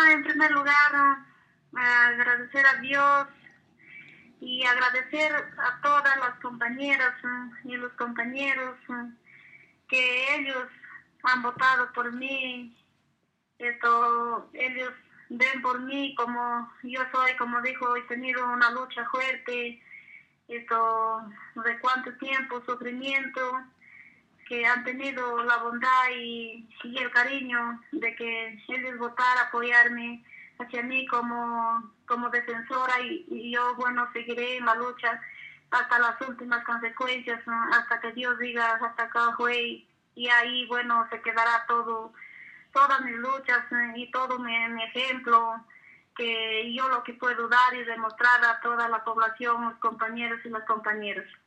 Bueno, en primer lugar, agradecer a Dios y agradecer a todas las compañeras y los compañeros que ellos han votado por mí. Ellos ven por mí como yo soy, como dijo, he tenido una lucha fuerte, de cuánto tiempo, sufrimiento, que han tenido la bondad y el cariño de que ellos votaran, apoyarme hacia mí como defensora y yo, bueno, seguiré en la lucha hasta las últimas consecuencias, ¿no? Hasta que Dios diga hasta acá fue y ahí, bueno, se quedará todo, todas mis luchas y todo mi ejemplo, que yo lo que puedo dar y demostrar a toda la población, los compañeros y las compañeras.